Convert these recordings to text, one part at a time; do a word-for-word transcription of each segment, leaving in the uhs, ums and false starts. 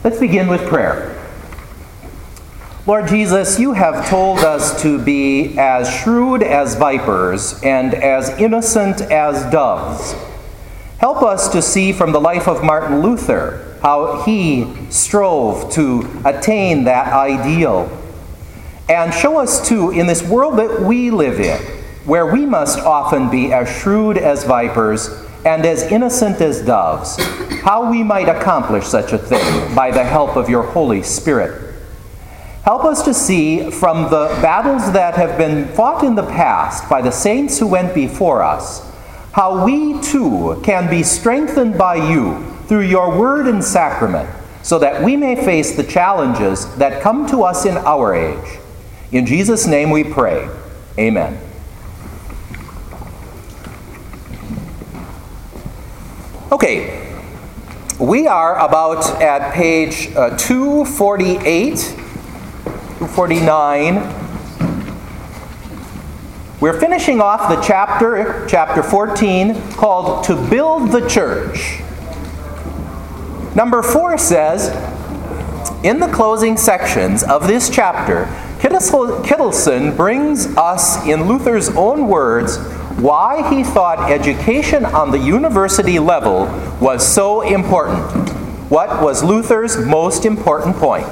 Let's begin with prayer. Lord Jesus, you have told us to be as shrewd as vipers and as innocent as doves. Help us to see from the life of Martin Luther how he strove to attain that ideal. And show us too, in this world that we live in, where we must often be as shrewd as vipers and as innocent as doves, how we might accomplish such a thing by the help of your Holy Spirit. Help us to see from the battles that have been fought in the past by the saints who went before us, how we too can be strengthened by you through your word and sacrament, so that we may face the challenges that come to us in our age. In Jesus' name we pray. Amen. Okay, we are about at page uh, two forty-eight, two forty-nine. We're finishing off the chapter, chapter fourteen, called To Build the Church. Number four says, in the closing sections of this chapter, Kittelson brings us, in Luther's own words, why he thought education on the university level was so important. What was Luther's most important point?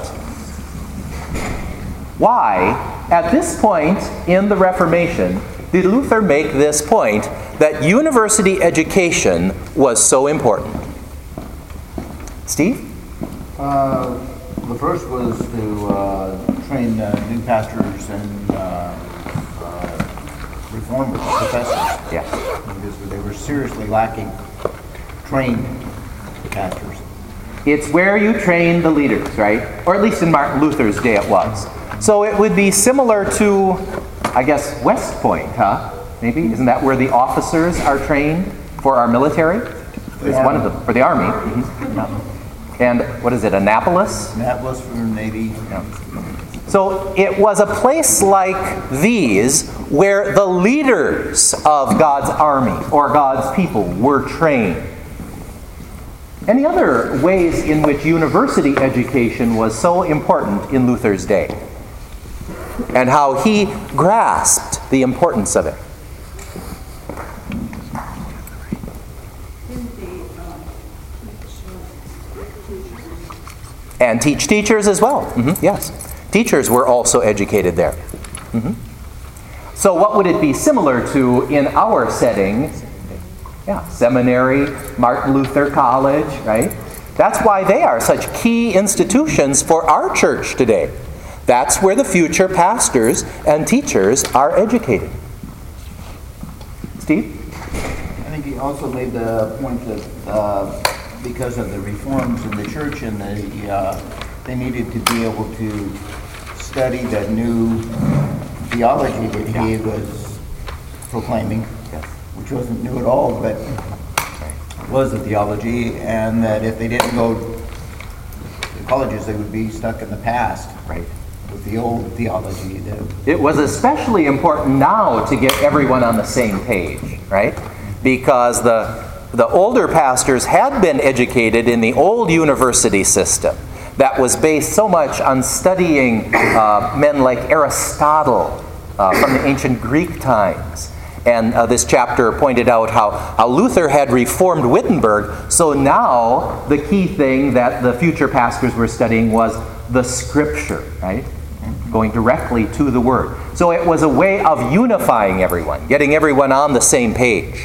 Why, at this point in the Reformation, did Luther make this point that university education was so important? Steve? Uh, the first was to uh, train uh, new pastors and uh, Reformed professors. Yeah. Because they were seriously lacking trained pastors. It's where you train the leaders, right? Or at least in Martin Luther's day it was. So it would be similar to, I guess, West Point, huh? Maybe? Isn't that where the officers are trained for our military? It's one of them, for the Army. Mm-hmm. Yeah. And what is it, Annapolis? Annapolis for the Navy. Yeah. So it was a place like these where the leaders of God's army or God's people were trained. Any other ways in which university education was so important in Luther's day? And how he grasped the importance of it? And teach teachers as well. Mm-hmm. Yes. Teachers were also educated there. Mm-hmm. So what would it be similar to in our setting? Yeah, seminary, Martin Luther College, right? That's why they are such key institutions for our church today. That's where the future pastors and teachers are educated. Steve? I think he also made the point that uh, because of the reforms in the church and the uh, they needed to be able to study the new theology that he Yeah. was proclaiming, Yes. which wasn't new at all, but was the theology, and that if they didn't go to colleges, they would be stuck in the past. Right. With the old theology. That It was especially important now to get everyone on the same page, right? Because the the older pastors had been educated in the old university system that was based so much on studying uh, men like Aristotle uh, from the ancient Greek times. And uh, this chapter pointed out how, how Luther had reformed Wittenberg. So now the key thing that the future pastors were studying was the Scripture, right? Going directly to the Word. So it was a way of unifying everyone, getting everyone on the same page.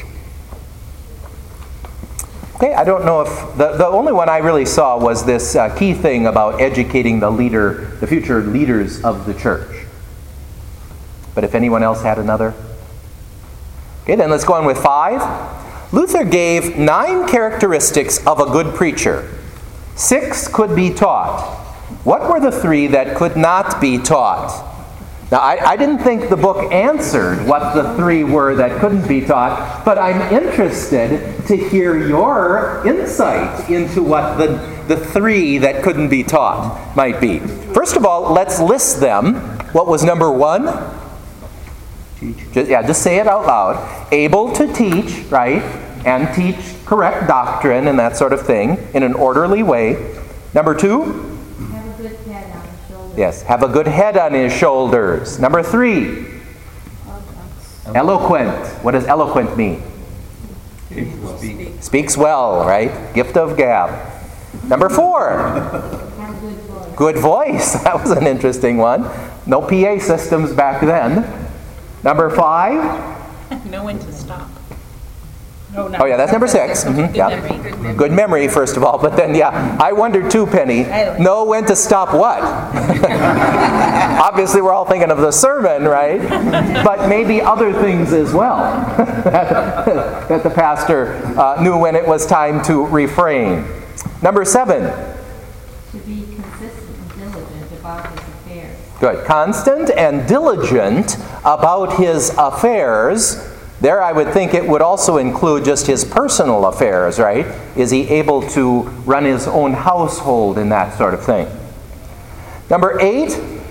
Okay, I don't know if... The, the only one I really saw was this uh, key thing about educating the leader, the future leaders of the church. But if anyone else had another... Okay, then let's go on with five. Luther gave nine characteristics of a good preacher. Six could be taught. What were the three that could not be taught? Now, I, I didn't think the book answered what the three were that couldn't be taught, but I'm interested to hear your insight into what the, the three that couldn't be taught might be. First of all, let's list them. What was number one? Just, yeah, just say it out loud. Able to teach, right? And teach correct doctrine and that sort of thing in an orderly way. Number two? Have a good head on his shoulders. Yes, have a good head on his shoulders. Number three? Eloquent. What does eloquent mean? Speak. Speaks well, right? Gift of gab. Number four? Have a good voice. Good voice. That was an interesting one. No P A systems back then. Number five? Know when to stop. Oh, Oh yeah, that's number six. Mhm, Good yeah. memory. Good memory. Good memory, first of all. But then, yeah, I wondered too, Penny. Know when to stop what? Obviously, we're all thinking of the sermon, right? But maybe other things as well. That the pastor uh, knew when it was time to refrain. Number seven. To be consistent and diligent about his affairs. Good. Constant and diligent about his affairs. There I would think it would also include just his personal affairs, right? Is he able to run his own household and that sort of thing? Number eight.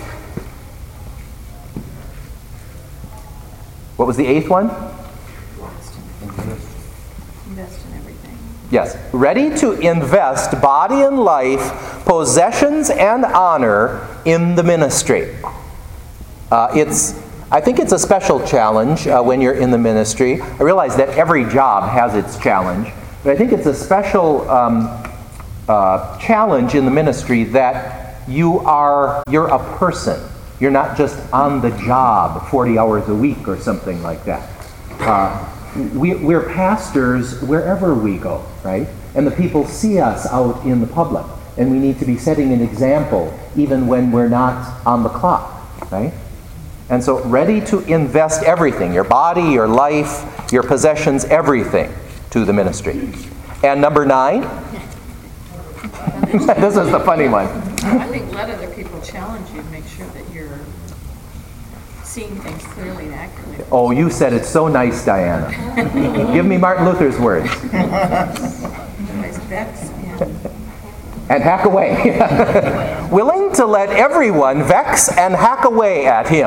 What was the eighth one? Invest in everything. Yes. Ready to invest body and life, possessions and honor in the ministry. Uh, it's, I think it's a special challenge uh, when you're in the ministry. I realize that every job has its challenge, but I think it's a special um, uh, challenge in the ministry that you are, you're a person. You're not just on the job forty hours a week or something like that. Uh, we, we're pastors wherever we go, right? And the people see us out in the public, and we need to be setting an example even when we're not on the clock, right? And so ready to invest everything, your body, your life, your possessions, everything to the ministry. And number nine, this is the funny one. I think let other people challenge you, make sure that you're seeing things clearly and accurately. Oh, you said it so nice, Diana. Give me Martin Luther's words. Otherwise, vex and And hack away. Willing to let everyone vex and hack away at him.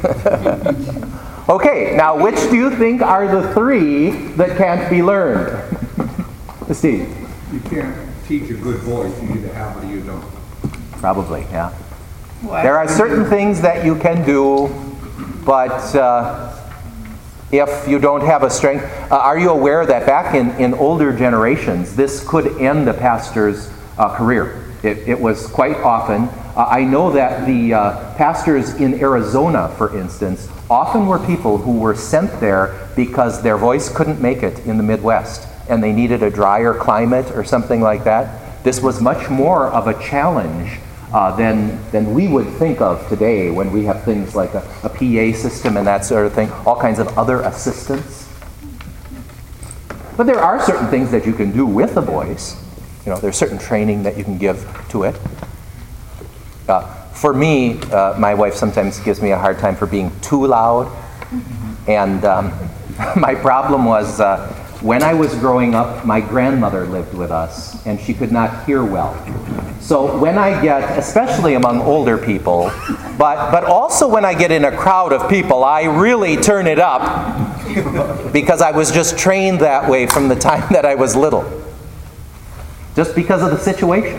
Okay, now which do you think are the three that can't be learned? Steve? You can't teach a good voice. You either have it or you don't. Probably, yeah. There are certain things that you can do, but uh, if you don't have a strength... Uh, are you aware that back in, in older generations, this could end a pastor's uh, career? It, it was quite often. Uh, I know that the uh, pastors in Arizona, for instance, often were people who were sent there because their voice couldn't make it in the Midwest, and they needed a drier climate or something like that. This was much more of a challenge uh, than, than we would think of today when we have things like a, a P A system and that sort of thing, all kinds of other assistants. But there are certain things that you can do with a voice. You know, there's certain training that you can give to it. Uh, for me, uh, my wife sometimes gives me a hard time for being too loud. And um, my problem was uh, when I was growing up, my grandmother lived with us, and she could not hear well. So when I get, especially among older people, but, but also when I get in a crowd of people, I really turn it up because I was just trained that way from the time that I was little. Just because of the situation.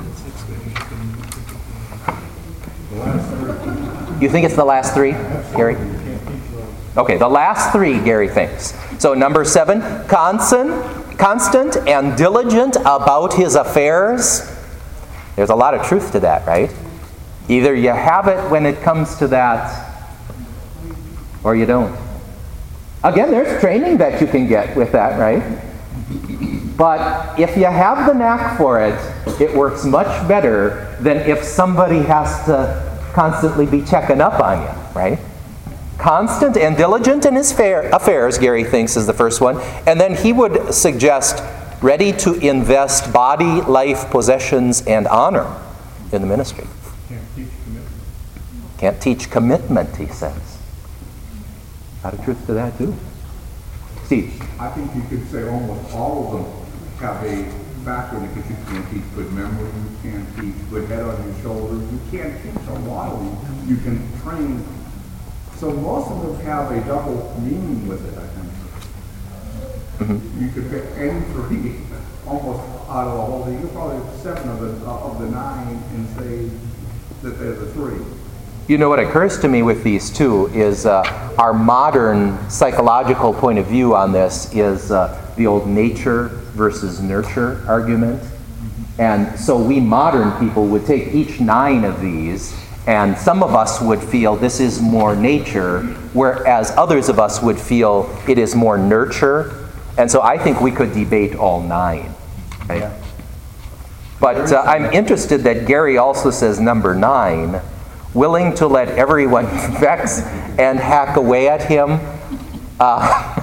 You think it's the last three, Gary? Okay, the last three, Gary thinks. So number seven, constant, constant and diligent about his affairs. There's a lot of truth to that, right? Either you have it when it comes to that, or you don't. Again, there's training that you can get with that, right? But if you have the knack for it, it works much better than if somebody has to constantly be checking up on you, right? Constant and diligent in his fair affairs, Gary thinks, is the first one. And then he would suggest ready to invest body, life, possessions, and honor in the ministry. Can't teach commitment. Can't teach commitment, he says. A lot of truth to that, too. Steve? I think you could say almost all of them have a background because you can't teach good memory, you can't teach good head on your shoulders, you can't teach a lot of them. You can train. So most of them have a double meaning with it, I think. Mm-hmm. You could pick any three. almost out of the whole thing. You could probably have seven of the, uh, of the nine and say that they're the three. You know what occurs to me with these two is uh, our modern psychological point of view on this is uh, the old nature versus nurture argument. And so we modern people would take each nine of these, and some of us would feel this is more nature, whereas others of us would feel it is more nurture. And so I think we could debate all nine. Right? Yeah. But uh, I'm interested that Gary also says number nine, willing to let everyone vex and hack away at him, uh,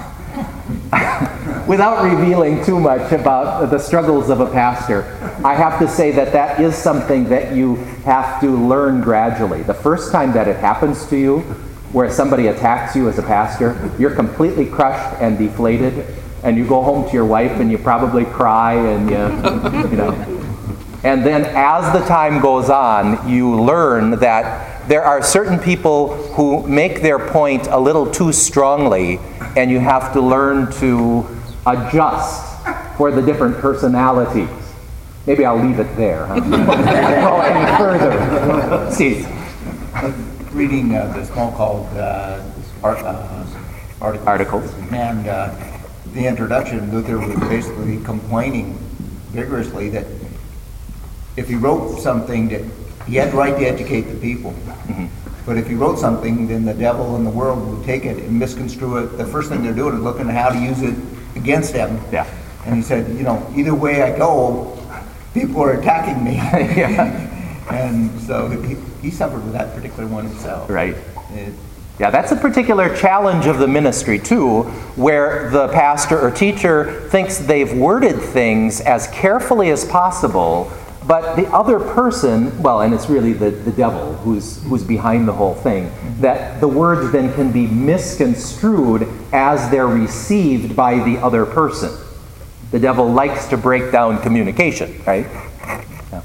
without revealing too much about the struggles of a pastor. I have to say that that is something that you have to learn gradually. The first time that it happens to you, where somebody attacks you as a pastor, you're completely crushed and deflated, and you go home to your wife and you probably cry and you, you know. And then as the time goes on, you learn that there are certain people who make their point a little too strongly, and you have to learn to adjust for the different personalities. Maybe I'll leave it there. Huh? Don't go any further. See. Reading uh, the small called uh, art, uh, articles. Articles. And uh, the introduction, Luther was basically complaining vigorously that if he wrote something that he had the right to educate the people, mm-hmm. but if he wrote something, then the devil and the world would take it and misconstrue it. The first thing they're doing is looking at how to use it against him. Yeah. And he said, you know, either way I go, people are attacking me. Yeah. And so he, he suffered with that particular one himself. Right. It, Yeah, that's a particular challenge of the ministry, too, where the pastor or teacher thinks they've worded things as carefully as possible, but the other person, well, and it's really the, the devil who's, who's behind the whole thing, that the words then can be misconstrued as they're received by the other person. The devil likes to break down communication, right? Yeah.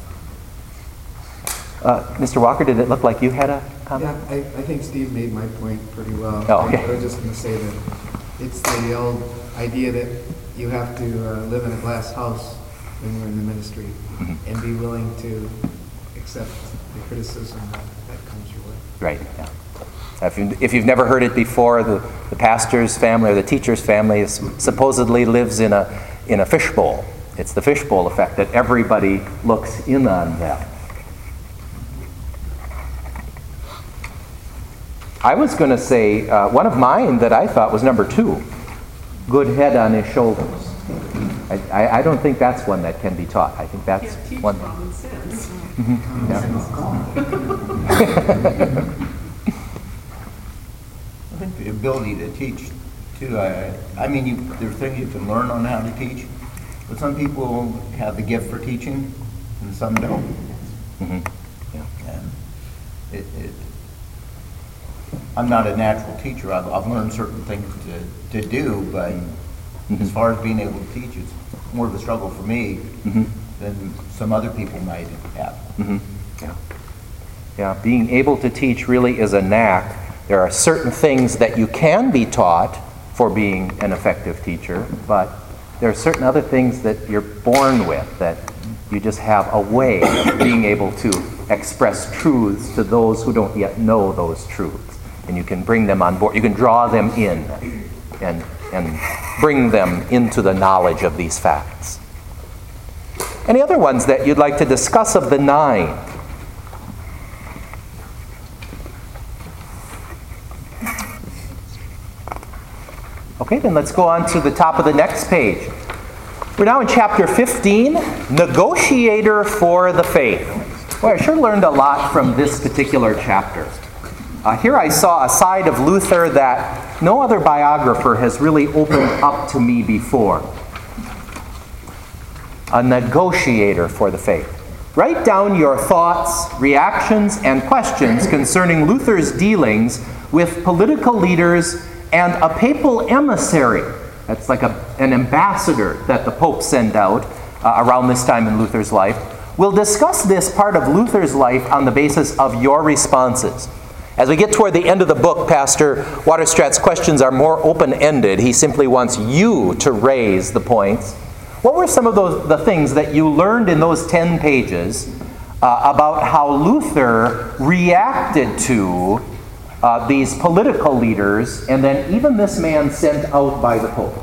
Uh, Mister Walker, did it look like you had a comment? Yeah, I, I think Steve made my point pretty well. Oh, okay. I was just going to say that it's the old idea that you have to uh, live in a glass house when you're in the ministry, mm-hmm. and be willing to accept the criticism that, that comes your way. Right, yeah. If, you, if you've never heard it before, the, the pastor's family or the teacher's family is, supposedly lives in a, in a fishbowl. It's the fishbowl effect that everybody looks in on them. I was going to say, uh, one of mine that I thought was number two, good head on his shoulders. I, I, I don't think that's one that can be taught. I think that's Can't teach one. common sense. Mm-hmm. Yeah. I think the ability to teach, too. I, I mean, you, there are things you can learn on how to teach, but some people have the gift for teaching, and some don't. Mm-hmm. Yeah. And it, it, I'm not a natural teacher. I've, I've learned certain things to, to do, but mm-hmm. as far as being able to teach, it's more of a struggle for me mm-hmm. than some other people might have. Mm-hmm. Yeah. Yeah, being able to teach really is a knack. There are certain things that you can be taught for being an effective teacher, but there are certain other things that you're born with, that you just have a way of being able to express truths to those who don't yet know those truths. And you can bring them on board. You can draw them in and, and bring them into the knowledge of these facts. Any other ones that you'd like to discuss of the nine? Okay, then let's go on to the top of the next page. We're now in chapter fifteen, Negotiator for the Faith. Boy, I sure learned a lot from this particular chapter. Uh, here I saw a side of Luther that no other biographer has really opened up to me before. A negotiator for the faith. Write down your thoughts, reactions, and questions concerning Luther's dealings with political leaders and a papal emissary. That's like a, an ambassador that the Pope sent out uh, around this time in Luther's life. We'll discuss this part of Luther's life on the basis of your responses. As we get toward the end of the book, Pastor Waterstrat's questions are more open-ended. He simply wants you to raise the points. What were some of those the things that you learned in those ten pages uh, about how Luther reacted to uh, these political leaders, and then even this man sent out by the Pope?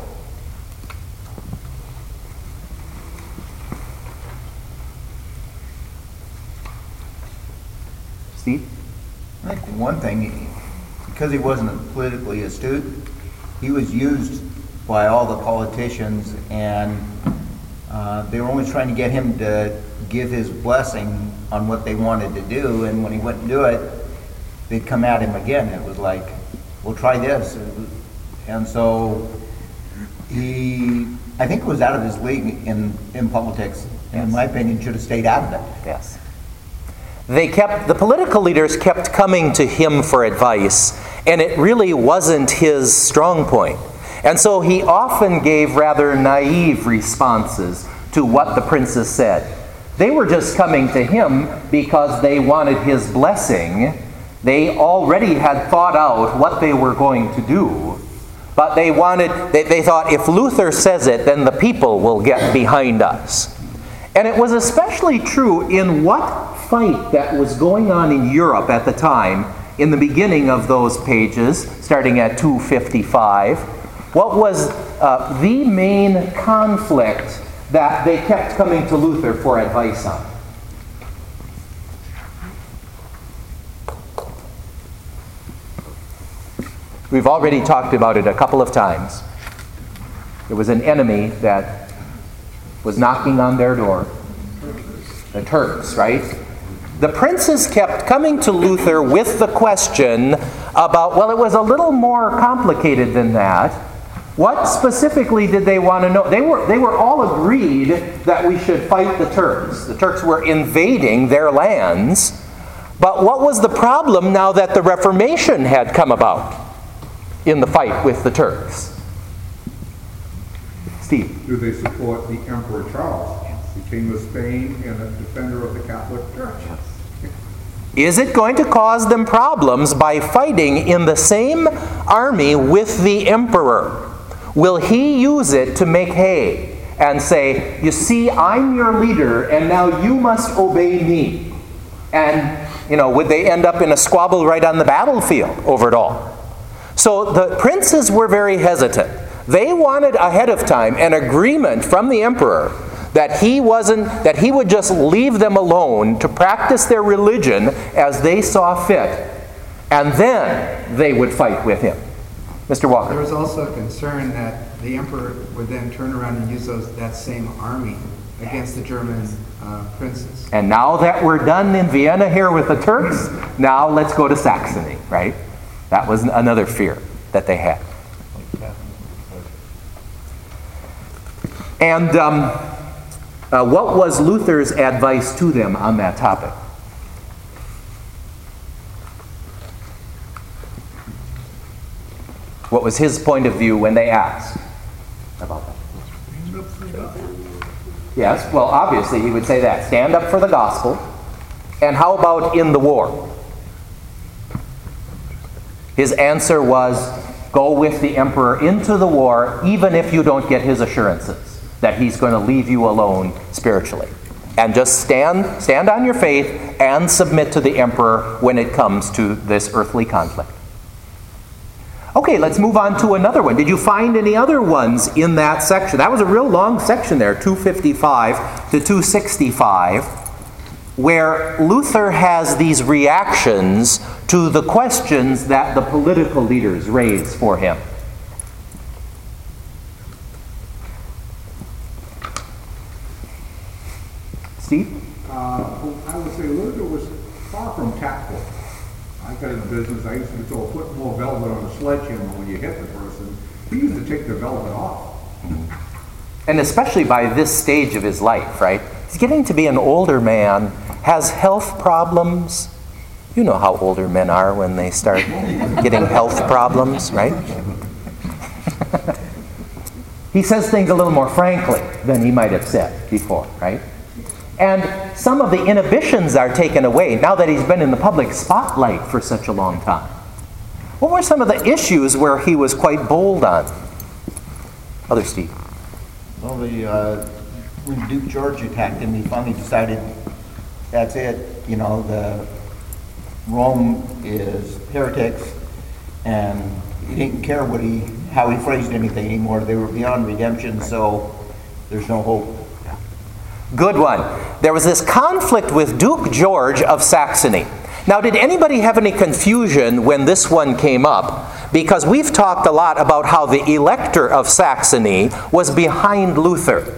Steve? I think one thing, because he wasn't politically astute, he was used by all the politicians, and uh, they were only trying to get him to give his blessing on what they wanted to do, and when he wouldn't do it, they'd come at him again. It was like, well, try this. And so he, I think, was out of his league in, in politics. In my opinion, should have stayed out of it. Yes. They kept, the political leaders kept coming to him for advice, and it really wasn't his strong point. And so he often gave rather naive responses to what the princes said. They were just coming to him because they wanted his blessing. They already had thought out what they were going to do, but they wanted, they, they thought, if Luther says it, then the people will get behind us. And it was especially true in what fight that was going on in Europe at the time, in the beginning of those pages, starting at two fifty-five. What was uh, the main conflict that they kept coming to Luther for advice on? We've already talked about it a couple of times. There was an enemy that was knocking on their door. The Turks, right? The princes kept coming to Luther with the question about, well, it was a little more complicated than that. What specifically did they want to know? They were, they were all agreed that we should fight the Turks. The Turks were invading their lands. But what was the problem now that the Reformation had come about in the fight with the Turks? Steve? Do they support the Emperor Charles, the King of Spain and a defender of the Catholic Church? Is it going to cause them problems by fighting in the same army with the emperor? Will he use it to make hay and say, you see, I'm your leader, and now you must obey me? And, you know, would they end up in a squabble right on the battlefield over it all? So the princes were very hesitant. They wanted ahead of time an agreement from the emperor that he wasn't, that he would just leave them alone to practice their religion as they saw fit, and then they would fight with him. Mister Walker. There was also a concern that the emperor would then turn around and use those, that same army against the German uh, princes. And now that we're done in Vienna here with the Turks, now let's go to Saxony, right? That was another fear that they had. And um, uh, what was Luther's advice to them on that topic? What was his point of view when they asked about that? Yes, well, obviously he would say that. Stand up for the gospel. And how about in the war? His answer was, go with the emperor into the war, even if you don't get his assurances that he's going to leave you alone spiritually. And just stand, stand on your faith and submit to the emperor when it comes to this earthly conflict. Okay, let's move on to another one. Did you find any other ones in that section? That was a real long section there, two fifty-five to two sixty-five, where Luther has these reactions to the questions that the political leaders raise for him. Steve? Uh, I would say Luther was far from tactful. I got in the business, I used to throw a foot more velvet on a sledgehammer when you hit the person. He used to take the velvet off. And especially by this stage of his life, right? He's getting to be an older man, has health problems. You know how older men are when they start getting health problems, right? He says things a little more frankly than he might have said before, right? And some of the inhibitions are taken away now that he's been in the public spotlight for such a long time. What were some of the issues where he was quite bold on? Other Steve. Well, the, uh, when Duke George attacked him, he finally decided, that's it, you know, the Rome is heretics, and he didn't care what he, how he phrased anything anymore. They were beyond redemption, so there's no hope. Good one. There was this conflict with Duke George of Saxony. Now, did anybody have any confusion when this one came up? Because we've talked a lot about how the Elector of Saxony was behind Luther.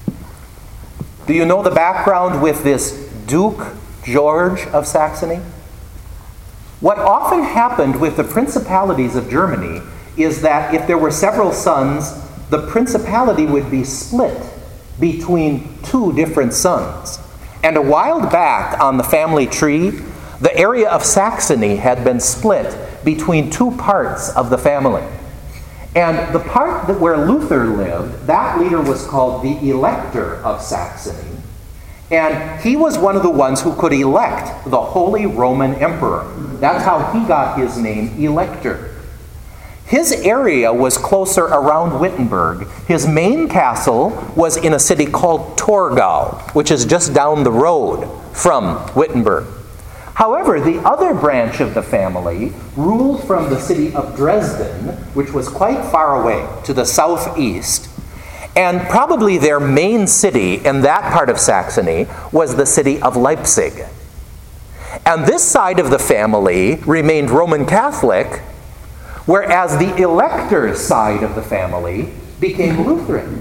Do you know the background with this Duke George of Saxony? What often happened with the principalities of Germany is that if there were several sons, the principality would be split between two different sons. And a while back on the family tree, the area of Saxony had been split between two parts of the family. And the part that where Luther lived, that leader was called the Elector of Saxony. And he was one of the ones who could elect the Holy Roman Emperor. That's how he got his name, Elector. His area was closer around Wittenberg. His main castle was in a city called Torgau, which is just down the road from Wittenberg. However, the other branch of the family ruled from the city of Dresden, which was quite far away to the southeast. And probably their main city in that part of Saxony was the city of Leipzig. And this side of the family remained Roman Catholic, whereas the Elector's side of the family became Lutheran.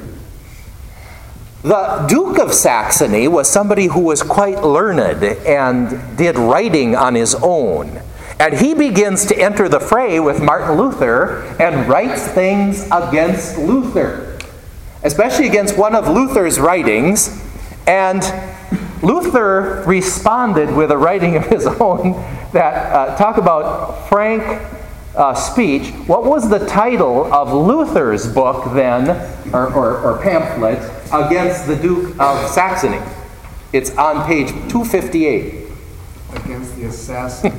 The Duke of Saxony was somebody who was quite learned and did writing on his own. And he begins to enter the fray with Martin Luther and writes things against Luther, especially against one of Luther's writings. And Luther responded with a writing of his own that, uh, talk about frank uh, speech. What was the title of Luther's book then, or, or, or pamphlet, against the Duke of Saxony? It's on page two fifty-eight. Against the assassin.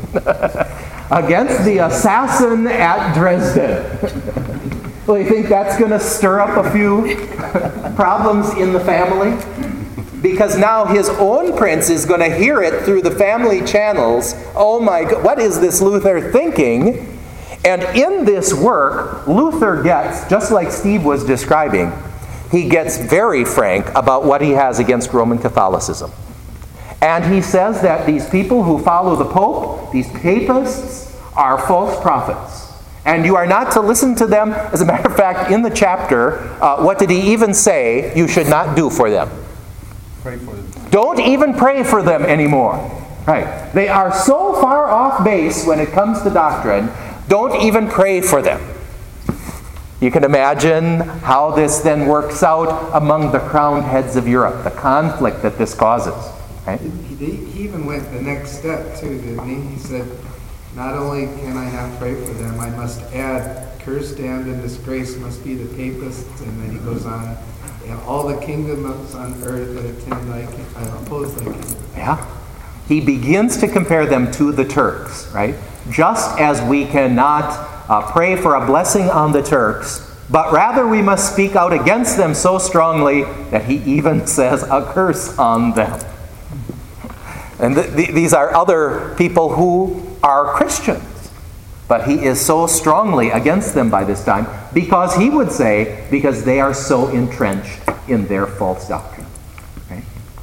Against the assassin at Dresden. Well, you think that's going to stir up a few problems in the family? Because now his own prince is going to hear it through the family channels. Oh my God, what is this Luther thinking? And in this work, Luther gets, just like Steve was describing, he gets very frank about what he has against Roman Catholicism. And he says that these people who follow the Pope, these papists, are false prophets. And you are not to listen to them. As a matter of fact, in the chapter, uh, what did he even say you should not do for them? Pray for them. Don't even pray for them anymore. Right. They are so far off base when it comes to doctrine, don't even pray for them. You can imagine how this then works out among the crowned heads of Europe, the conflict that this causes. Right? He, he even went the next step too, didn't he? He said, not only can I not pray for them, I must add, cursed, damned, and disgraced must be the papists. And then he goes on, and all the kingdoms on earth that attend thy king- uh, oppose thy kingdom. Yeah. He begins to compare them to the Turks, right? Just as we cannot uh, pray for a blessing on the Turks, but rather we must speak out against them so strongly that he even says a curse on them. And th- th- these are other people who are Christians. But he is so strongly against them by this time because he would say, because they are so entrenched in their false doctrine. Right?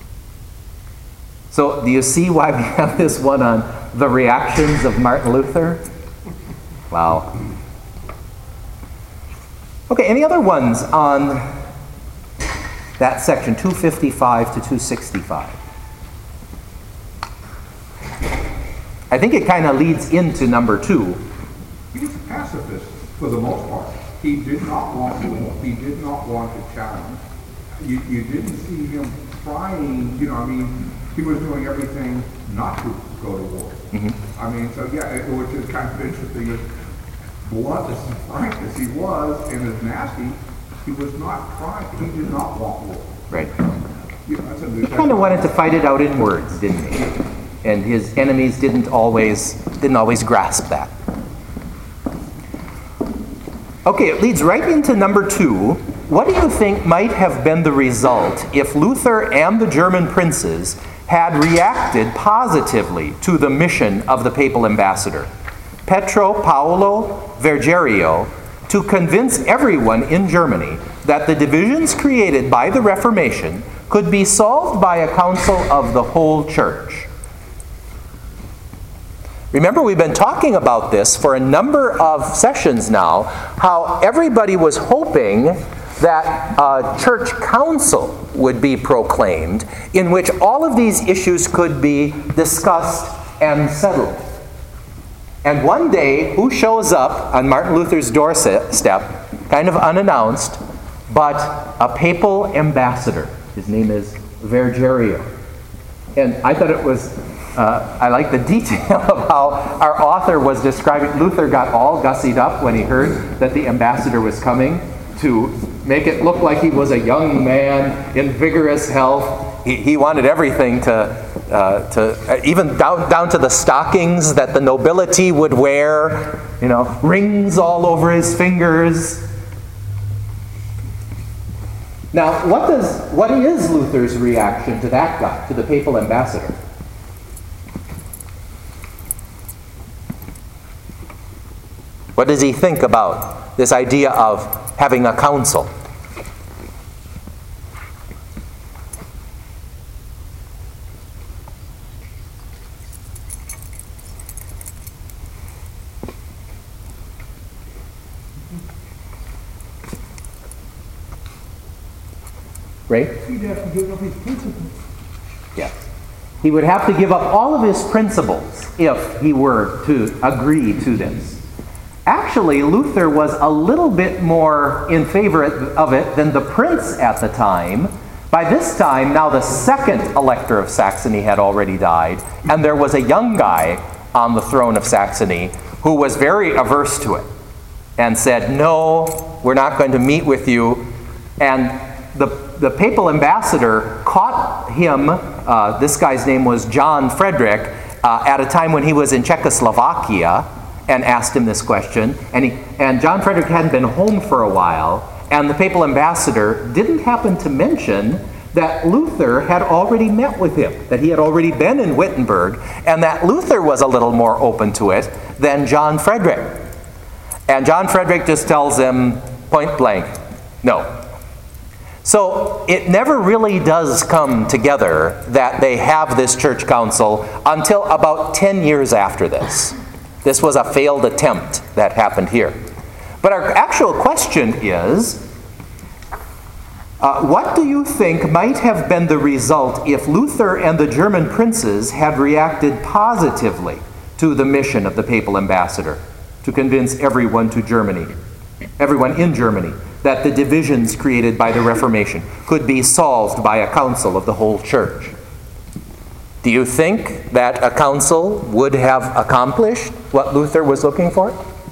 So do you see why we have this one on the reactions of Martin Luther? Wow. Okay, any other ones on that section, two fifty-five to two sixty-five? I think it kind of leads into number two. He was a pacifist for the most part. He did not want to. He did not want to challenge. You, you didn't see him trying. You know, I mean, he was doing everything not to go to war. Mm-hmm. I mean, so yeah, it, which is kind of interesting. As blunt as frank as he was, and as nasty, he was not trying. He did not want war. Right. You know, that's a, He kind of wanted to fight it out in words, didn't he? And his enemies didn't always didn't always grasp that. Okay, it leads right into number two. What do you think might have been the result if Luther and the German princes had reacted positively to the mission of the papal ambassador, Petro Paolo Vergerio, to convince everyone in Germany that the divisions created by the Reformation could be solved by a council of the whole church? Remember, we've been talking about this for a number of sessions now, how everybody was hoping that a church council would be proclaimed in which all of these issues could be discussed and And one day, who shows up on Martin Luther's doorstep, kind of unannounced, but a papal ambassador. His name is Vergerio. And I thought it was, uh, I like the detail of how our author was describing. Luther got all gussied up when he heard that the ambassador was coming to make it look like he was a young man in vigorous health. He, he wanted everything to, uh, to uh, even down, down to the stockings that the nobility would wear, you know, rings all over his fingers. Now, what does what is Luther's reaction to that guy, to the papal ambassador? What does he think about this idea of having a council? Ray? He'd have to give up his principles. Yes. He would have to give up all of his principles if he were to agree to this. Actually, Luther was a little bit more in favor of it than the prince at the time. By this time, now the second elector of Saxony had already died, and there was a young guy on the throne of Saxony who was very averse to it and said, no, we're not going to meet with you. And the, the papal ambassador caught him, uh, this guy's name was John Frederick, uh, at a time when he was in Czechoslovakia, and asked him this question. And, he, and John Frederick hadn't been home for a while, and the papal ambassador didn't happen to mention that Luther had already met with him, that he had already been in Wittenberg, and that Luther was a little more open to it than John Frederick. And John Frederick just tells him point blank, no. So it never really does come together that they have this church council until about ten years after this. This was a failed attempt that happened here. But our actual question is, uh, what do you think might have been the result if Luther and the German princes had reacted positively to the mission of the papal ambassador to convince everyone to Germany, everyone in Germany, that the divisions created by the Reformation could be solved by a council of the whole church? Do you think that a council would have accomplished what Luther was looking for?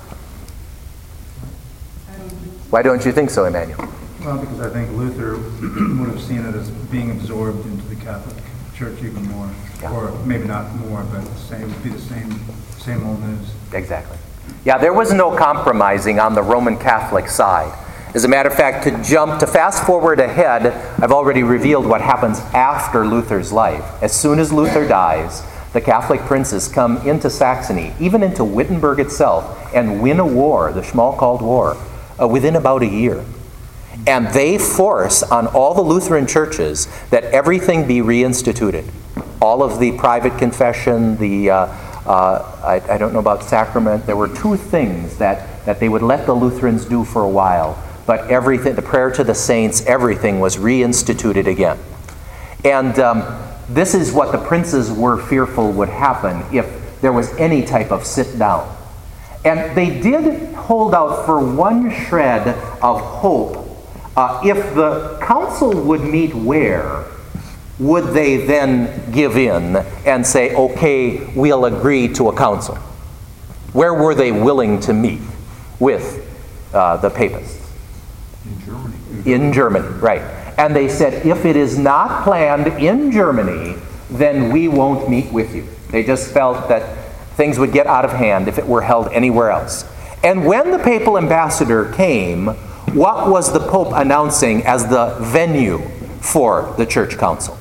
Why don't you think so, Emmanuel? Well, because I think Luther would have seen it as being absorbed into the Catholic Church even more. Yeah. Or maybe not more, but the same, it would be the same, same old news. Exactly. Yeah, there was no compromising on the Roman Catholic side. As a matter of fact, to jump, to fast forward ahead, I've already revealed what happens after Luther's life. As soon as Luther dies, the Catholic princes come into Saxony, even into Wittenberg itself, and win a war, the Schmalkald War, uh, within about a year. And they force on all the Lutheran churches that everything be reinstituted. All of the private confession, the, uh, uh, I, I don't know about sacrament, there were two things that, that they would let the Lutherans do for a while. But everything, the prayer to the saints, everything was reinstituted again. And um, this is what the princes were fearful would happen if there was any type of sit down. And they did hold out for one shred of hope. Uh, if the council would meet where, would they then give in and say, okay, we'll agree to a council? Where were they willing to meet with uh, the papists? In Germany, right. And they said, if it is not planned in Germany, then we won't meet with you. They just felt that things would get out of hand if it were held anywhere else. And when the papal ambassador came, what was the Pope announcing as the venue for the church council?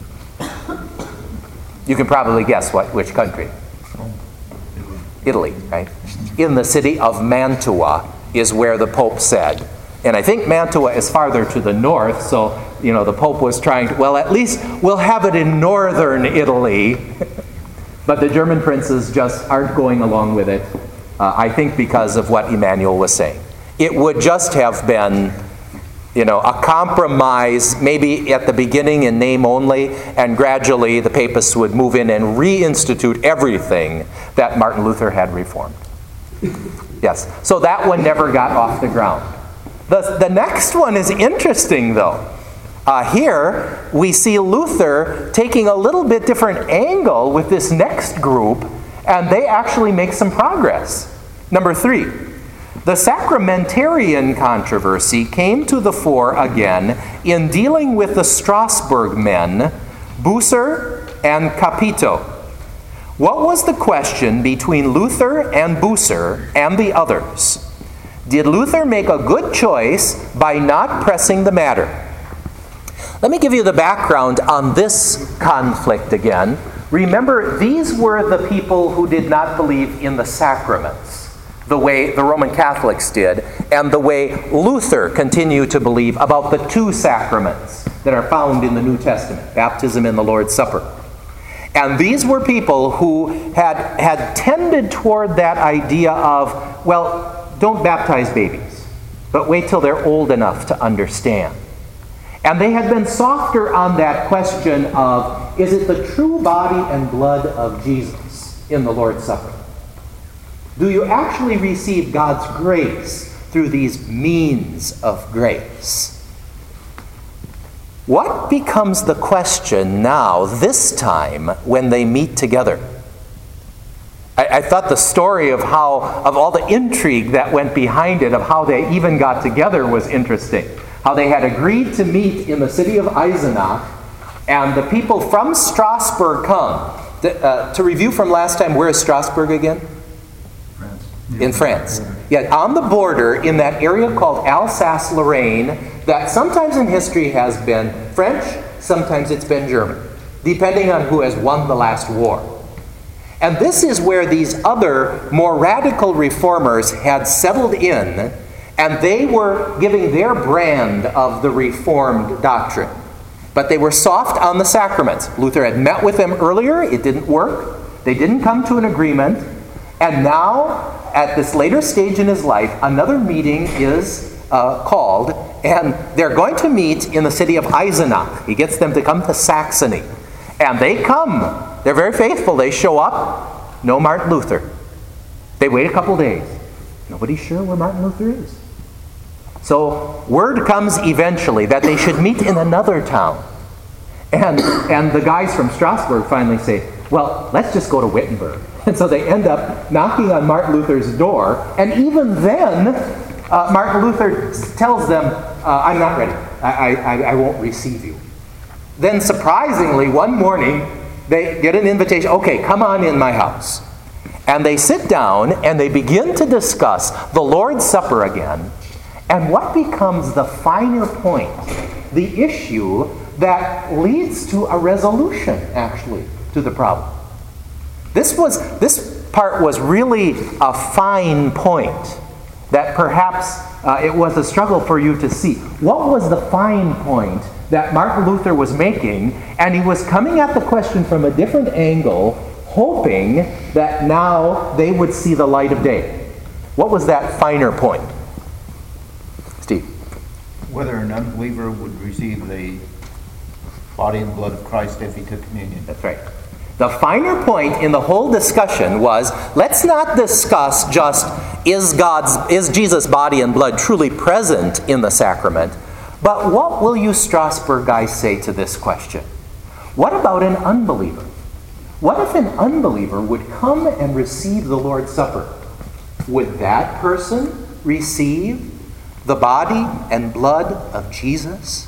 You can probably guess what which country. Italy, right? In the city of Mantua is where the Pope said. And I think Mantua is farther to the north, so, you know, the Pope was trying to, well, at least we'll have it in northern Italy. But the German princes just aren't going along with it, uh, I think because of what Emmanuel was saying. It would just have been, you know, a compromise, maybe at the beginning in name only, and gradually the papists would move in and reinstitute everything that Martin Luther had reformed. Yes, so that one never got off the ground. The, the next one is interesting, though. Uh, here, we see Luther taking a little bit different angle with this next group, and they actually make some progress. Number three, the sacramentarian controversy came to the fore again in dealing with the Strasbourg men, Bucer and Capito. What was the question between Luther and Bucer and the others? Did Luther make a good choice by not pressing the matter? Let me give you the background on this conflict again. Remember, these were the people who did not believe in the sacraments, the way the Roman Catholics did, and the way Luther continued to believe about the two sacraments that are found in the New Testament, baptism and the Lord's Supper. And these were people who had, had tended toward that idea of, well, don't baptize babies, but wait till they're old enough to understand. And they had been softer on that question of, is it the true body and blood of Jesus in the Lord's Supper? Do you actually receive God's grace through these means of grace? What becomes the question now, this time, when they meet together? I, I thought the story of how, of all the intrigue that went behind it, of how they even got together was interesting. How they had agreed to meet in the city of Eisenach, and the people from Strasbourg come. To, uh, to review from last time, where is Strasbourg again? France. In France. Yeah, on the border in that area called Alsace-Lorraine, that sometimes in history has been French, sometimes it's been German, depending on who has won the last war. And this is where these other more radical reformers had settled in, and they were giving their brand of the Reformed doctrine. But they were soft on the sacraments. Luther had met with them earlier. It didn't work. They didn't come to an agreement. And now, at this later stage in his life, another meeting is uh, called, and they're going to meet in the city of Eisenach. He gets them to come to Saxony. And they come. They're very faithful. They show up. No Martin Luther. They wait a couple days. Nobody's sure where Martin Luther is. So word comes eventually that they should meet in another town. And, and the guys from Strasbourg finally say, well, let's just go to Wittenberg. And so they end up knocking on Martin Luther's door. And even then, uh, Martin Luther tells them, uh, I'm not ready. I, I, I won't receive you. Then surprisingly, one morning, they get an invitation. Okay, come on in my house. And they sit down and they begin to discuss the Lord's Supper again. And what becomes the finer point, the issue that leads to a resolution, actually, to the problem. This was this part was really a fine point that perhaps uh, it was a struggle for you to see. What was the fine point that Martin Luther was making? And he was coming at the question from a different angle, hoping that now they would see the light of day. What was that finer point? Steve? Whether an unbeliever would receive the body and blood of Christ if he took communion. That's right. The finer point in the whole discussion was, let's not discuss just, is God's, is Jesus' body and blood truly present in the sacrament? But what will you Strasbourg guys say to this question? What about an unbeliever? What if an unbeliever would come and receive the Lord's Supper? Would that person receive the body and blood of Jesus?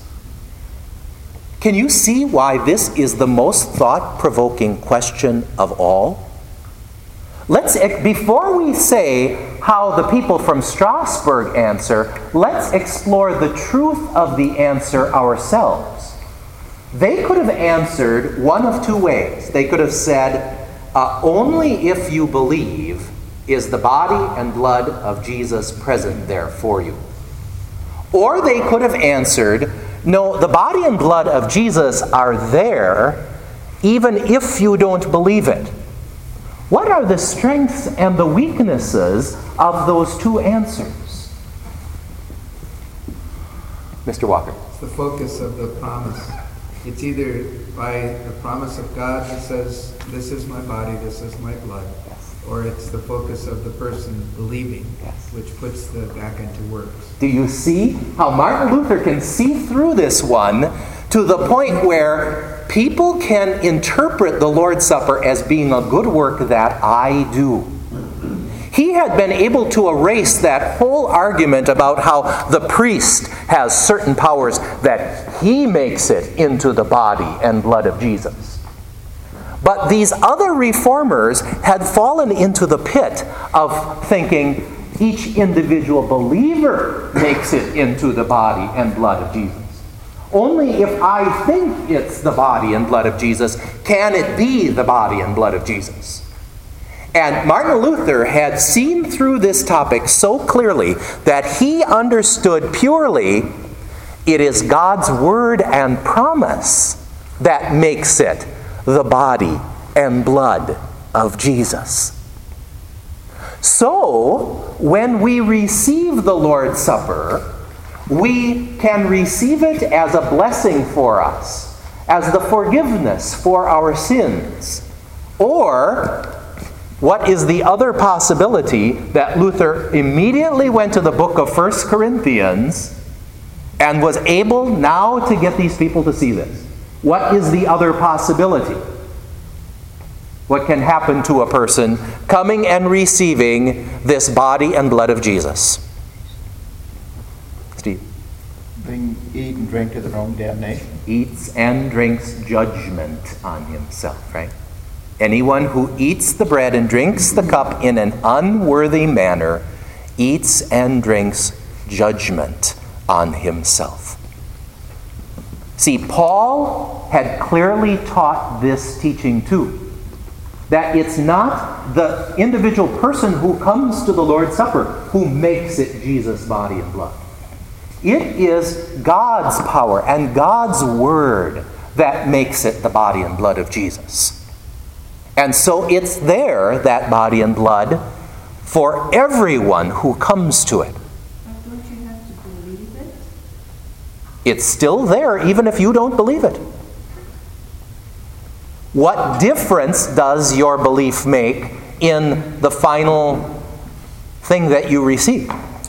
Can you see why this is the most thought-provoking question of all? Let's, before we say, how the people from Strasbourg answer, let's explore the truth of the answer ourselves. They could have answered one of two ways. They could have said, uh, only if you believe is the body and blood of Jesus present there for you. Or they could have answered, no, the body and blood of Jesus are there even if you don't believe it. What are the strengths and the weaknesses of those two answers? Mister Walker. It's the focus of the promise. It's either by the promise of God that says, this is my body, this is my blood, yes. Or it's the focus of the person believing, yes. Which puts the back into works. Do you see how Martin Luther can see through this one to the point where people can interpret the Lord's Supper as being a good work that I do? He had been able to erase that whole argument about how the priest has certain powers that he makes it into the body and blood of Jesus. But these other reformers had fallen into the pit of thinking each individual believer makes it into the body and blood of Jesus. Only if I think it's the body and blood of Jesus can it be the body and blood of Jesus. And Martin Luther had seen through this topic so clearly that he understood purely it is God's word and promise that makes it the body and blood of Jesus. So, when we receive the Lord's Supper, we can receive it as a blessing for us, as the forgiveness for our sins. Or, what is the other possibility that Luther immediately went to the book of First Corinthians and was able now to get these people to see this? What is the other possibility? What can happen to a person coming and receiving this body and blood of Jesus? Steve? Bring, eat and drink to their own damnation. Eats and drinks judgment on himself, right? Anyone who eats the bread and drinks the cup in an unworthy manner eats and drinks judgment on himself. See, Paul had clearly taught this teaching too. That it's not the individual person who comes to the Lord's Supper who makes it Jesus' body and blood. It is God's power and God's word that makes it the body and blood of Jesus. And so it's there, that body and blood, for everyone who comes to it. But don't you have to believe it? It's still there even if you don't believe it. What difference does your belief make in the final thing that you receive?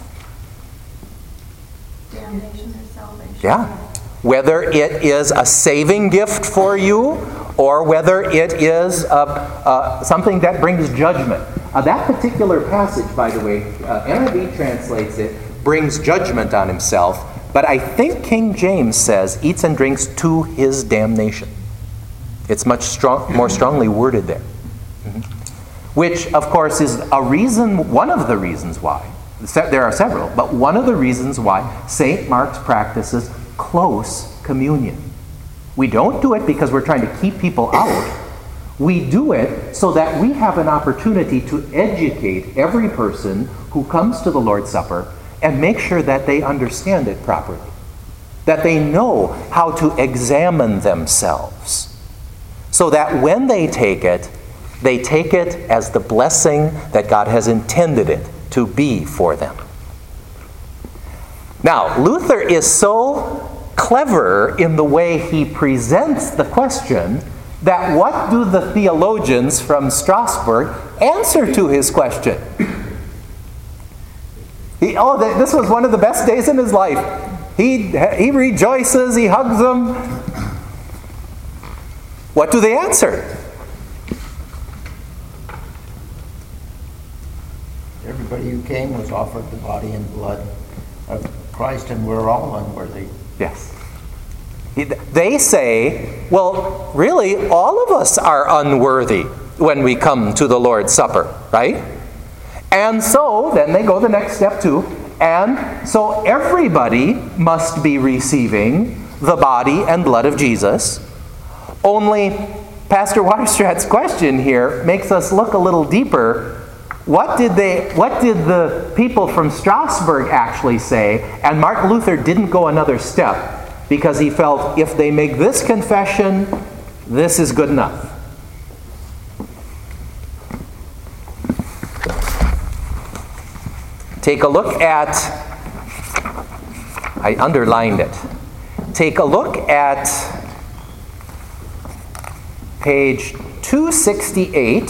Damnation or salvation. Yeah. Whether it is a saving gift for you or whether it is uh, uh, something that brings judgment. Uh, that particular passage, by the way, uh, N I V translates it, brings judgment on himself, but I think King James says, eats and drinks to his damnation. It's much strong, more strongly worded there. Mm-hmm. Which, of course, is a reason, one of the reasons why, there are several, but one of the reasons why Saint Mark's practices close communion. We don't do it because we're trying to keep people out. We do it so that we have an opportunity to educate every person who comes to the Lord's Supper and make sure that they understand it properly. That they know how to examine themselves. So that when they take it, they take it as the blessing that God has intended it to be for them. Now, Luther is so clever in the way he presents the question that what do the theologians from Strasbourg answer to his question? He, oh, this was one of the best days in his life. He, he rejoices, he hugs them. What do they answer? Everybody who came was offered the body and blood of Christ, and we're all unworthy. Yes. They say, well, really, all of us are unworthy when we come to the Lord's Supper, right? And so, then they go the next step too. And so everybody must be receiving the body and blood of Jesus. Only Pastor Waterstrat's question here makes us look a little deeper. What did they what did the people from Strasbourg actually say? And Martin Luther didn't go another step because he felt if they make this confession, this is good enough. Take a look at, I underlined it. Take a look at page two sixty-eight.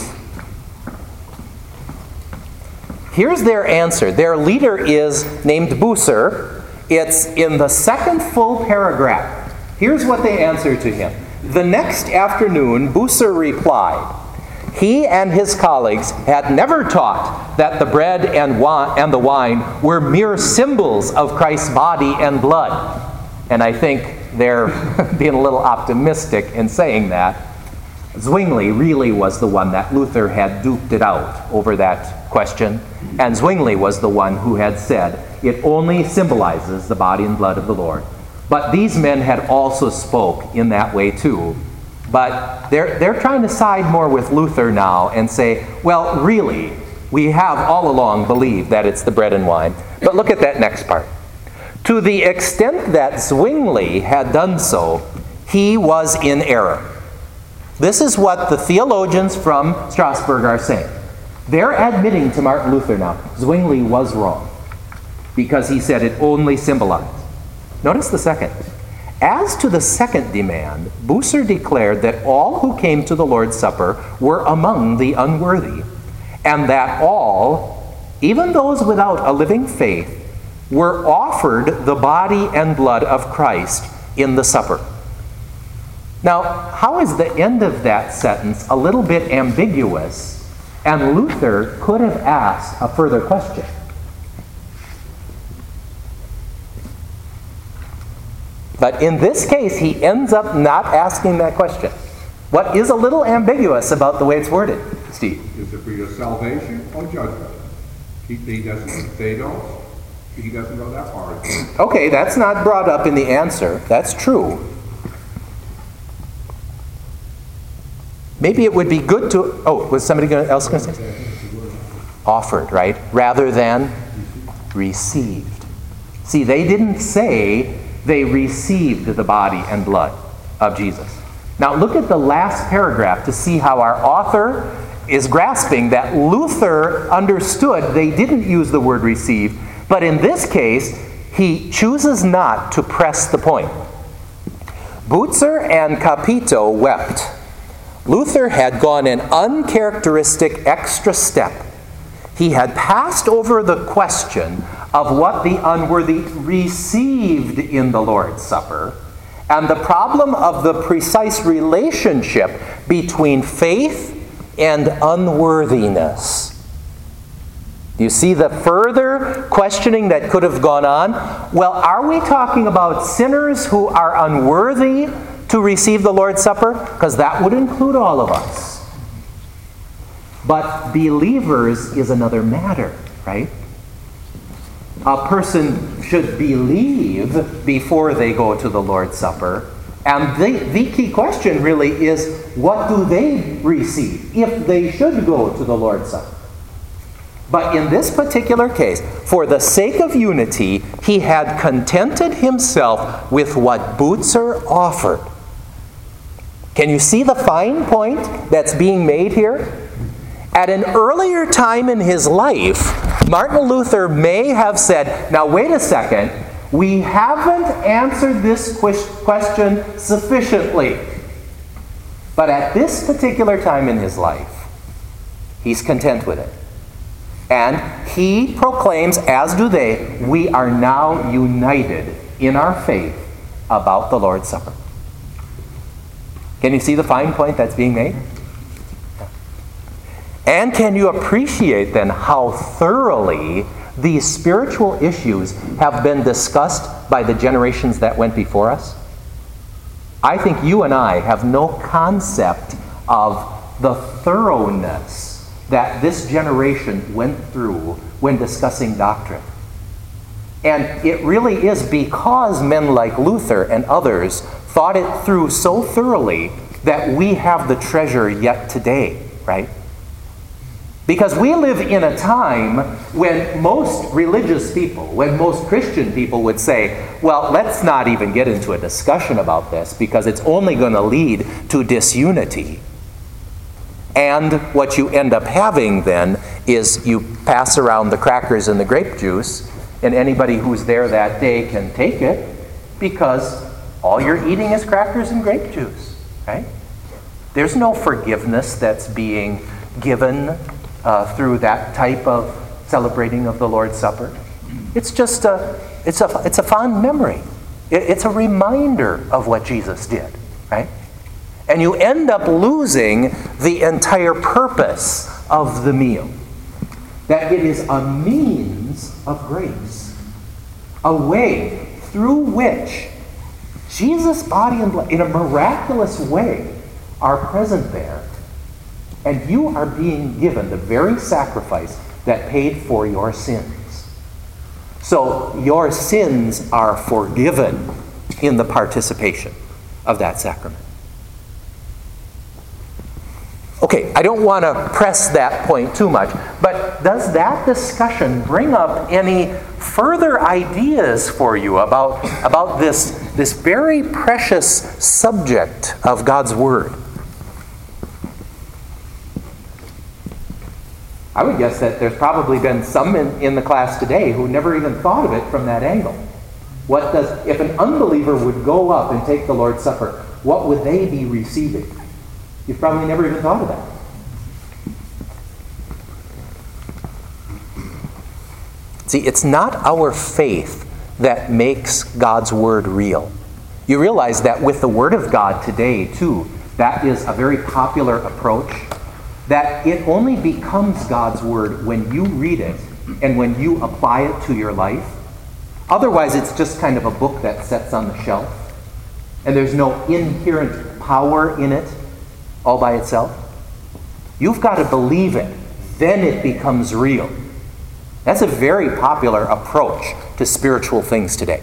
Here's their answer. Their leader is named Bucer. It's in the second full paragraph. Here's what they answer to him. The next afternoon, Bucer replied, he and his colleagues had never taught that the bread and, wine, and the wine were mere symbols of Christ's body and blood. And I think they're being a little optimistic in saying that. Zwingli really was the one that Luther had duped it out over that question. And Zwingli was the one who had said, it only symbolizes the body and blood of the Lord. But these men had also spoke in that way too. But they're, they're trying to side more with Luther now and say, well, really, we have all along believed that it's the bread and wine. But look at that next part. To the extent that Zwingli had done so, he was in error. This is what the theologians from Strasbourg are saying. They're admitting to Martin Luther now, Zwingli was wrong because he said it only symbolized. Notice the second. As to the second demand, Bucer declared that all who came to the Lord's Supper were among the unworthy, and that all, even those without a living faith, were offered the body and blood of Christ in the supper. Now, how is the end of that sentence a little bit ambiguous, and Luther could have asked a further question? But in this case, he ends up not asking that question. What is a little ambiguous about the way it's worded, Steve? Is it for your salvation or judgment? He, he doesn't, they don't, he doesn't go that far. Okay, that's not brought up in the answer. That's true. Maybe it would be good to, oh, was somebody gonna, else going to say? Offered, right? Rather than received. See, they didn't say they received the body and blood of Jesus. Now look at the last paragraph to see how our author is grasping that Luther understood they didn't use the word receive, but in this case, he chooses not to press the point. Bucer and Capito wept. Luther had gone an uncharacteristic extra step. He had passed over the question of what the unworthy received in the Lord's Supper and the problem of the precise relationship between faith and unworthiness. Do you see the further questioning that could have gone on? Well, are we talking about sinners who are unworthy to receive the Lord's Supper? Because that would include all of us. But believers is another matter, right? A person should believe before they go to the Lord's Supper. And the, the key question really is, what do they receive if they should go to the Lord's Supper? But in this particular case, for the sake of unity, he had contented himself with what Bucer offered. Can you see the fine point that's being made here? At an earlier time in his life, Martin Luther may have said, now wait a second, we haven't answered this question sufficiently. But at this particular time in his life, he's content with it. And he proclaims, as do they, we are now united in our faith about the Lord's Supper. Can you see the fine point that's being made? And can you appreciate then how thoroughly these spiritual issues have been discussed by the generations that went before us? I think you and I have no concept of the thoroughness that this generation went through when discussing doctrine. And it really is because men like Luther and others thought it through so thoroughly that we have the treasure yet today, right? Because we live in a time when most religious people, when most Christian people would say, well, let's not even get into a discussion about this because it's only going to lead to disunity. And what you end up having then is you pass around the crackers and the grape juice, and anybody who's there that day can take it because all you're eating is crackers and grape juice, right? There's no forgiveness that's being given Uh, through that type of celebrating of the Lord's Supper. It's just a, it's a, it's a fond memory. It, it's a reminder of what Jesus did, right? And you end up losing the entire purpose of the meal. That it is a means of grace, a way through which Jesus' body and blood, in a miraculous way, are present there. And you are being given the very sacrifice that paid for your sins. So your sins are forgiven in the participation of that sacrament. Okay, I don't want to press that point too much, but does that discussion bring up any further ideas for you about, about this, this very precious subject of God's Word? I would guess that there's probably been some in, in the class today who never even thought of it from that angle. What does, if an unbeliever would go up and take the Lord's Supper, what would they be receiving? You've probably never even thought of that. See, it's not our faith that makes God's Word real. You realize that with the Word of God today, too, that is a very popular approach. That it only becomes God's Word when you read it and when you apply it to your life. Otherwise, it's just kind of a book that sits on the shelf. And there's no inherent power in it all by itself. You've got to believe it. Then it becomes real. That's a very popular approach to spiritual things today.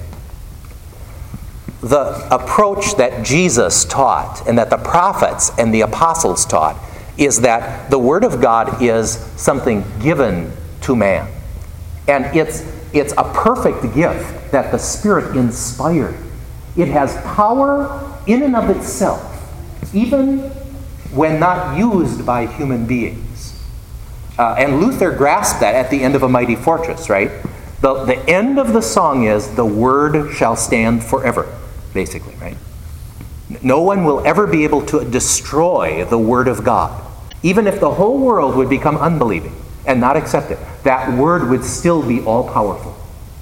The approach that Jesus taught and that the prophets and the apostles taught is that the Word of God is something given to man. And it's, it's a perfect gift that the Spirit inspired. It has power in and of itself, even when not used by human beings. Uh, and Luther grasped that at the end of A Mighty Fortress, right? The, the end of the song is, the Word shall stand forever, basically, right? No one will ever be able to destroy the Word of God. Even if the whole world would become unbelieving and not accept it, that Word would still be all-powerful.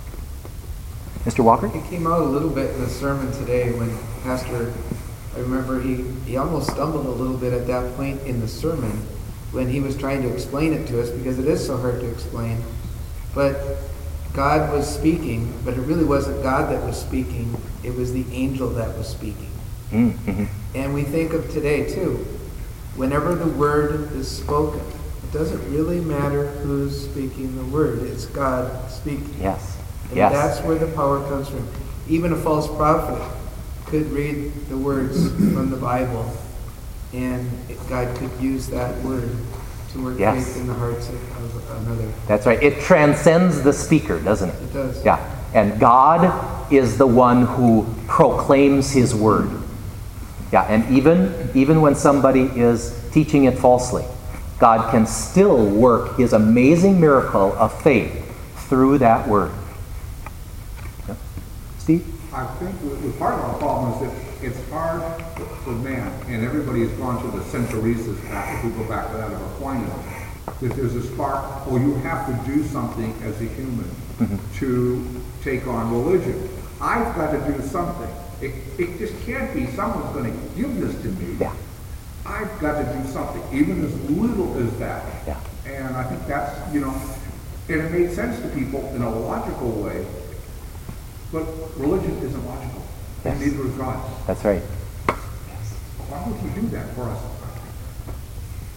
Mister Walker? It came out a little bit in the sermon today when Pastor, I remember he, he almost stumbled a little bit at that point in the sermon when he was trying to explain it to us, because it is so hard to explain. But God was speaking, but it really wasn't God that was speaking. It was the angel that was speaking. Mm-hmm. And we think of today, too. Whenever the Word is spoken, it doesn't really matter who's speaking the Word. It's God speaking. Yes. And yes. that's where the power comes from. Even a false prophet could read the words from the Bible, and God could use that Word to work yes. faith in the hearts of, of another. That's right. It transcends the speaker, doesn't it? It does. Yeah. And God is the one who proclaims His Word. Yeah, and even, even when somebody is teaching it falsely, God can still work His amazing miracle of faith through that Word. Yeah. Steve? I think the, the part of our problem is that it's hard for man, and everybody has gone to the Centuresis path, if we go back to that of Aquinas, that there's a spark, or you have to do something as a human mm-hmm. to take on religion. I've got to do something. It, it just can't be someone's going to give this to me. Yeah. I've got to do something, even as little as that. Yeah. And I think that's, you know, and it made sense to people in a logical way, but religion isn't logical. Yes. And neither is God. That's right. Why would He do that for us?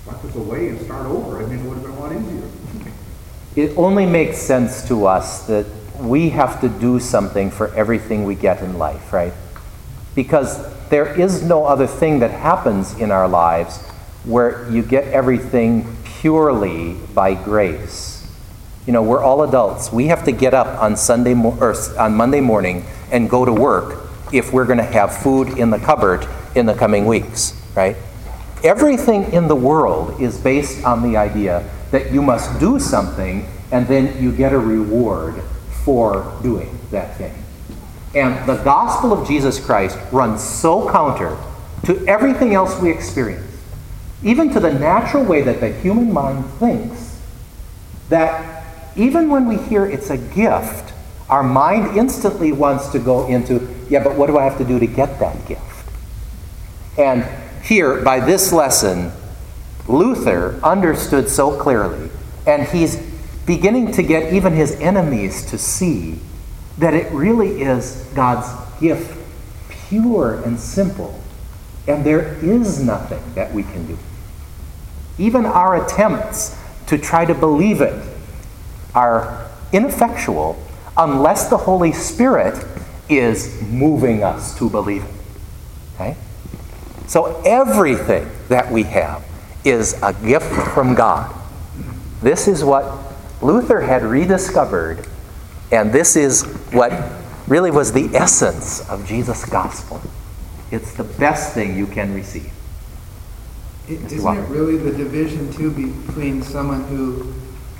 swept us away and start over. I mean, it would have been a lot easier. It only makes sense to us that we have to do something for everything we get in life, right? Because there is no other thing that happens in our lives where you get everything purely by grace. You know, we're all adults. We have to get up on Sunday mo- or on Monday morning and go to work if we're going to have food in the cupboard in the coming weeks, right? Everything in the world is based on the idea that you must do something and then you get a reward for doing that thing. And the gospel of Jesus Christ runs so counter to everything else we experience, even to the natural way that the human mind thinks, that even when we hear it's a gift, our mind instantly wants to go into, yeah, but what do I have to do to get that gift? And here, by this lesson, Luther understood so clearly, and he's beginning to get even his enemies to see that it really is God's gift, pure and simple, and there is nothing that we can do. Even our attempts to try to believe it are ineffectual unless the Holy Spirit is moving us to believe it. Okay? So everything that we have is a gift from God. This is what Luther had rediscovered, and this is what really was the essence of Jesus' gospel. It's the best thing you can receive. It, isn't it really the division, too, between someone who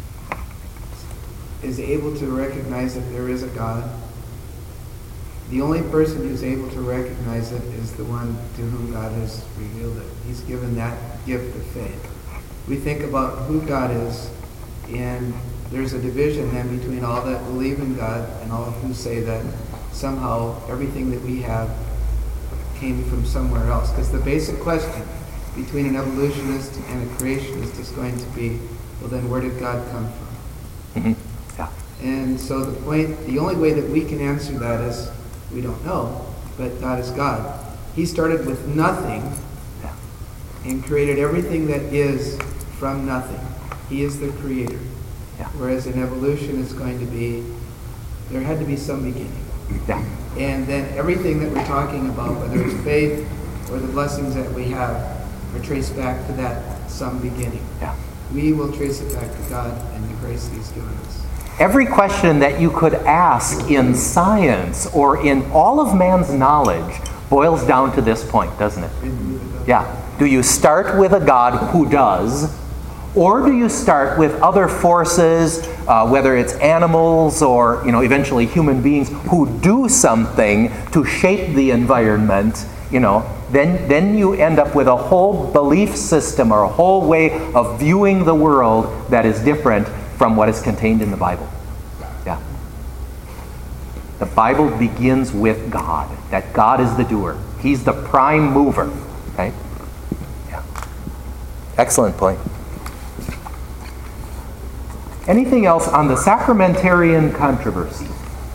is able to recognize that there is a God? The only person who's able to recognize it is the one to whom God has revealed it. He's given that gift of faith. We think about who God is, and there's a division then between all that believe in God and all who say that somehow everything that we have came from somewhere else. Because the basic question between an evolutionist and a creationist is going to be, well then where did God come from? Mm-hmm. Yeah. And so the point, the only way that we can answer that is, we don't know, but God is God. He started with nothing and created everything that is from nothing. He is the creator. Yeah. Whereas in evolution it's going to be, there had to be some beginning. Yeah. And then everything that we're talking about, whether it's faith or the blessings that we have, are traced back to that some beginning. Yeah. We will trace it back to God and the grace that He's given us. Every question that you could ask in science or in all of man's knowledge boils down to this point, doesn't it? Yeah. Do you start with a God who does, or do you start with other forces, uh, whether it's animals or, you know, eventually human beings who do something to shape the environment, you know, then, then you end up with a whole belief system or a whole way of viewing the world that is different from what is contained in the Bible. Yeah. The Bible begins with God, that God is the doer. He's the prime mover. Right? Yeah. Excellent point. Anything else on the sacramentarian controversy?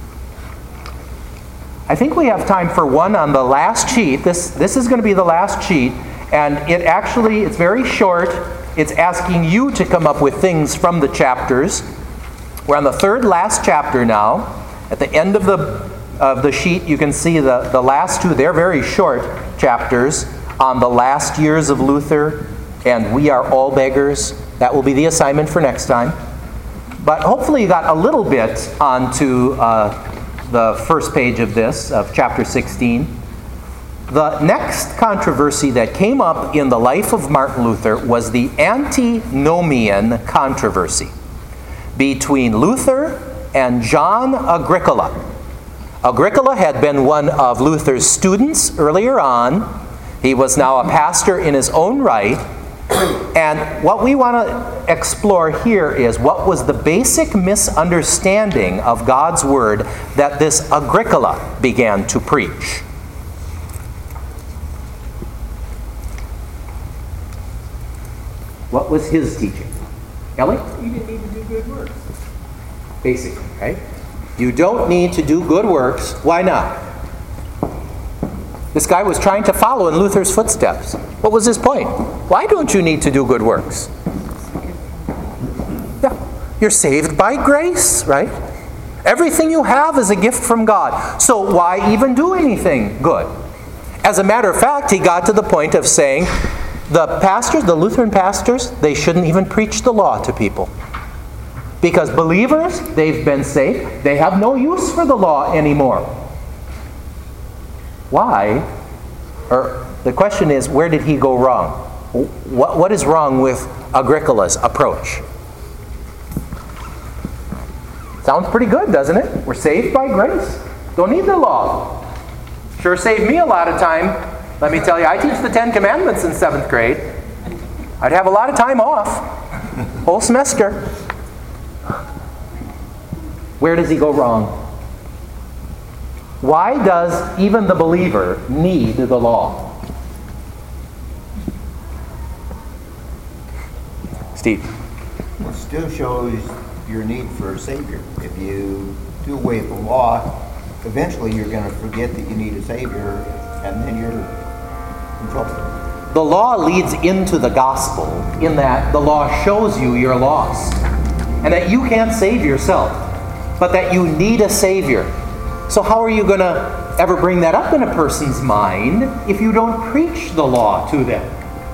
I think we have time for one on the last sheet. This, this is going to be the last sheet, and it actually, it's very short. It's asking you to come up with things from the chapters. We're on the third last chapter now. At the end of the of the sheet, you can see the, the last two. They're very short chapters on the last years of Luther and We Are All Beggars. That will be the assignment for next time. But hopefully you got a little bit onto uh, the first page of this, of chapter sixteen. The next controversy that came up in the life of Martin Luther was the antinomian controversy between Luther and John Agricola. Agricola had been one of Luther's students earlier on. He was now a pastor in his own right. And what we want to explore here is what was the basic misunderstanding of God's Word that this Agricola began to preach. What was his teaching? Ellie? You didn't need to do good works. Basically, right? You don't need to do good works. Why not? This guy was trying to follow in Luther's footsteps. What was his point? Why don't you need to do good works? Yeah, you're saved by grace, right? Everything you have is a gift from God. So why even do anything good? As a matter of fact, he got to the point of saying the pastors, the Lutheran pastors, they shouldn't even preach the law to people. Because believers, they've been saved. They have no use for the law anymore. Why? Or the question is, where did he go wrong? What, what is wrong with Agricola's approach? Sounds pretty good, doesn't it? We're saved by grace. Don't need the law. Sure saved me a lot of time. Let me tell you, I teach the Ten Commandments in seventh grade. I'd have a lot of time off. Whole semester. Where does he go wrong? Why does even the believer need the law? Steve. It still shows your need for a Savior. If you do away with the law, eventually you're going to forget that you need a Savior, and then you're in trouble. The law leads into the gospel in that the law shows you you're lost and that you can't save yourself, but that you need a Savior. So how are you going to ever bring that up in a person's mind if you don't preach the law to them?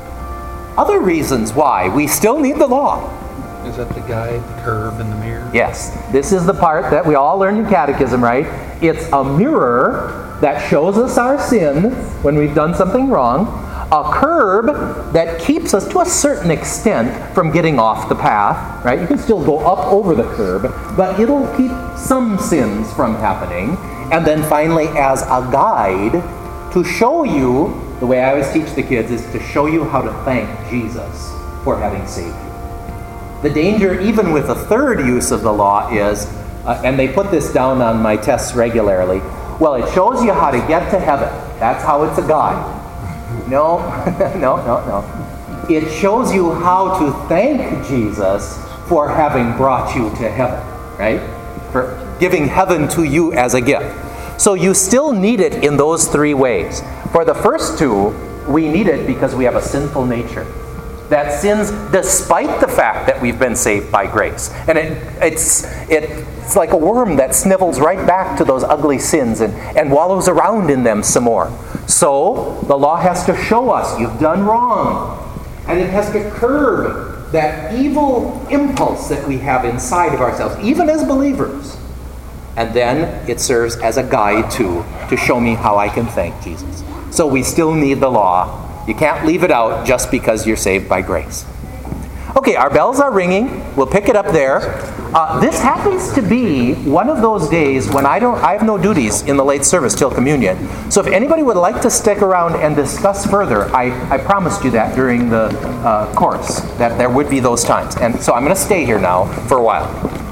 Other reasons why we still need the law. Is that the guide, the curve, and the mirror? Yes. This is the part that we all learned in catechism, right? It's a mirror that shows us our sin when we've done something wrong. A curb that keeps us to a certain extent from getting off the path, right? You can still go up over the curb, but it'll keep some sins from happening. And then finally, as a guide to show you, the way I always teach the kids is to show you how to thank Jesus for having saved you. The danger, even with the third use of the law, is, uh, and they put this down on my tests regularly, well, it shows you how to get to heaven. That's how it's a guide. No, no, no, no. It shows you how to thank Jesus for having brought you to heaven, right? For giving heaven to you as a gift. So you still need it in those three ways. For the first two, we need it because we have a sinful nature that sins despite the fact that we've been saved by grace. And it, it's, it, it's like a worm that snivels right back to those ugly sins and, and wallows around in them some more. So the law has to show us you've done wrong. And it has to curb that evil impulse that we have inside of ourselves, even as believers. And then it serves as a guide too, to show me how I can thank Jesus. So we still need the law. You can't leave it out just because you're saved by grace. Okay, our bells are ringing. We'll pick it up there. Uh, this happens to be one of those days when I don't, I have no duties in the late service till communion. So if anybody would like to stick around and discuss further, I, I promised you that during the uh, course, that there would be those times. And so I'm going to stay here now for a while.